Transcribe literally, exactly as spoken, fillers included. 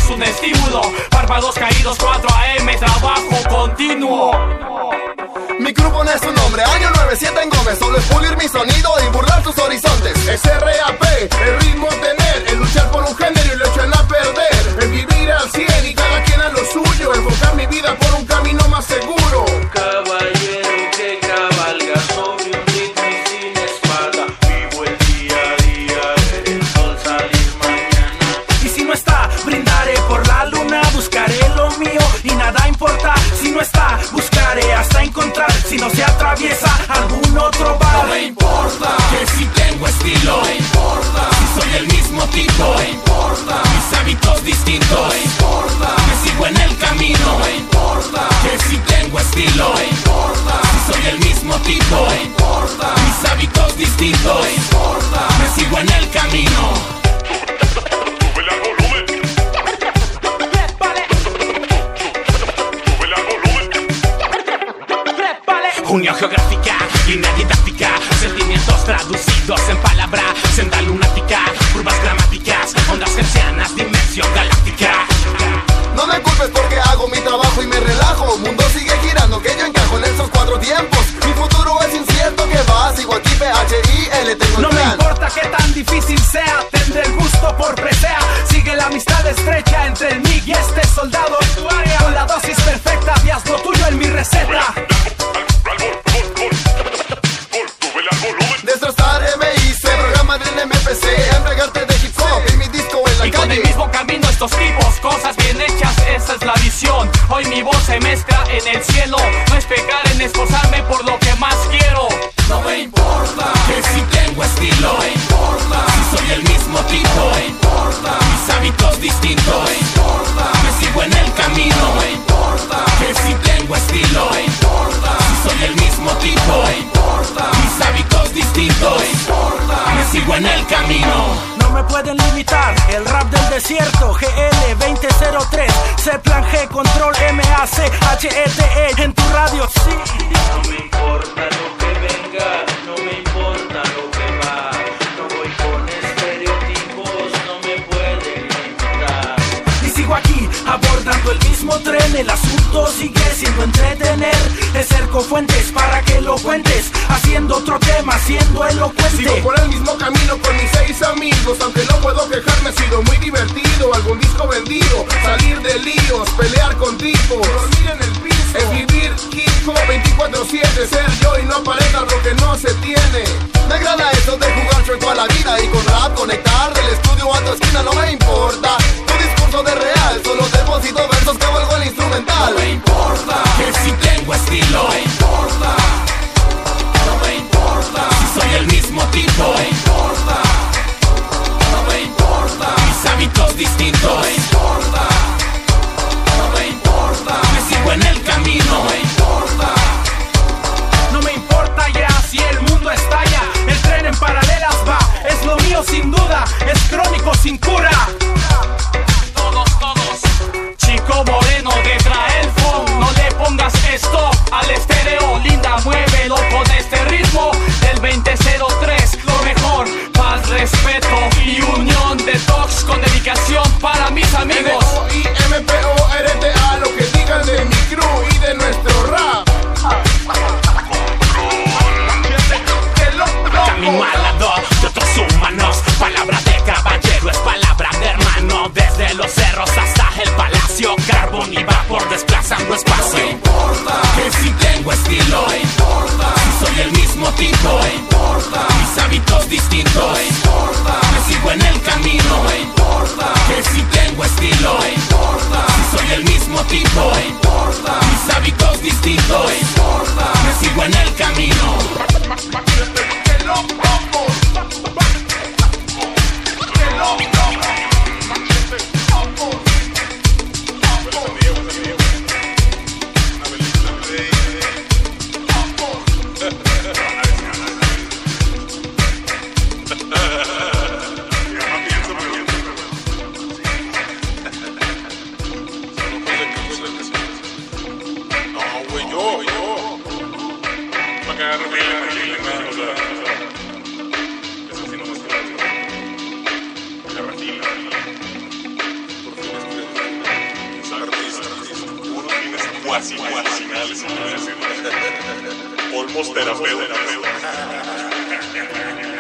un estímulo. Párpados caídos, cuatro a eme, trabajo continuo. Mi grupo no es un nombre, año nueve siete en Gómez. Solo es pulir mi sonido y burlar tus horizontes. Es R A P, el ritmo tener, el luchar por un género y lo echan a perder. El vivir al cien y cada quien a lo suyo. Enfocar mi vida por un camino más seguro. Caballero que cabalga sobre un ritmo y sin espada. Vivo el día a día, ver el sol salir mañana. Y si no está, brindaré por la luna. Buscaré lo mío y nada importa. Si no está, buscaré hasta encontrar. Si no se atraviesa algún otro bar. No me importa que si tengo estilo. No me importa si soy el mismo tipo. No me importa mis hábitos distintos. No me importa que sigo en el camino. No me importa que si tengo estilo. No me importa si soy el mismo tipo. No me importa mis hábitos distintos. No me importa me sigo en el camino. Unión geográfica, línea didáctica, sentimientos traducidos en palabra, senda lunática, curvas gramáticas, ondas hertzianas, dimensión galáctica. No me culpes porque hago mi trabajo y me relajo. Mundo sigue girando, que yo encajo en esos cuatro tiempos. Mi futuro es incierto, que va, sigo aquí P H I L, tengo el No plan. me importa que tan difícil sea, tendré el gusto por presea. Sigue la amistad estrecha entre el M I G y este soldado en tu área. Con la dosis perfecta, y haz lo tuyo en mi receta. Destrozar M I C, programa del M P C, entregarte de hip hop y mi disco en la Y calle. con el mismo camino estos tipos, cosas bien hechas, esa es la visión. Hoy mi voz se mezcla en el cielo. No es pecar en esforzarme por lo que más quiero. No me importa que si tengo estilo. No me importa si soy el mismo tipo. No me importa mis hábitos distintos. No me importa me sigo en el camino. No me importa que si tengo estilo. No me importa si soy el mismo tipo. No me importa mis hábitos distintos. No me importa me sigo en el camino. No me pueden limitar, el rap del desierto. G L veinte cero tres, C plan G, control M A C H E T E. En tu radio, sí. No me importa lo que venga, no me importa lo que va. No voy con estereotipos, no me pueden limitar. Y sigo aquí, abordando el mismo tren. El asunto sigue siendo entretener. Es cerco fuentes para que lo cuentes. Haciendo otro tema, siendo elocuente. Sigo por el mismo camino con mis seis amigos. Aunque no puedo quejarme, ha sido muy divertido. Algún disco vendido, salir de líos, pelear con tipos, dormir en el piso, es vivir hip hop veinticuatro siete. Ser yo y no aparentar lo que no se tiene. Me agrada eso de jugar chueco a la vida y con rap conectar del estudio a tu esquina. No me importa tu discurso de real, solo deposito versos que vuelvo el instrumental. No me importa que si tengo estilo. No me importa no me importa si soy el mismo tipo. No me importa no me importa mis hábitos distintos. No me importa no me importa me sigo en el camino. No me importa No me importa ya si el mundo estalla. El tren en paralelas va, es lo mío sin duda. Es crónico sin cura. Todos, todos. Chico moreno detrás el phone. No le pongas stop al estéreo. Linda, muévelo con este ritmo del veinte cero tres. Lo mejor, paz, respeto y unión de talks con dedicación para mis amigos. N O I M P O R T A, lo que digan de mi crew y de nuestro rap. Camino al lado de otros humanos. Palabra de caballero es palabra de hermano. Desde los cerros hasta el palacio. Carbón y vapor desplazando espacio. No me importa que si tengo estilo. No me importa si soy el mismo tipo. No me importa mis hábitos distintos. No me importa me sigo en el camino. No me importa que si tengo estilo. No me importa si soy el mismo tipo. No me importa mis hábitos distintos. No me importa me sigo en el camino. cuasi medicinales, se puede decir. Polvos terapeutas.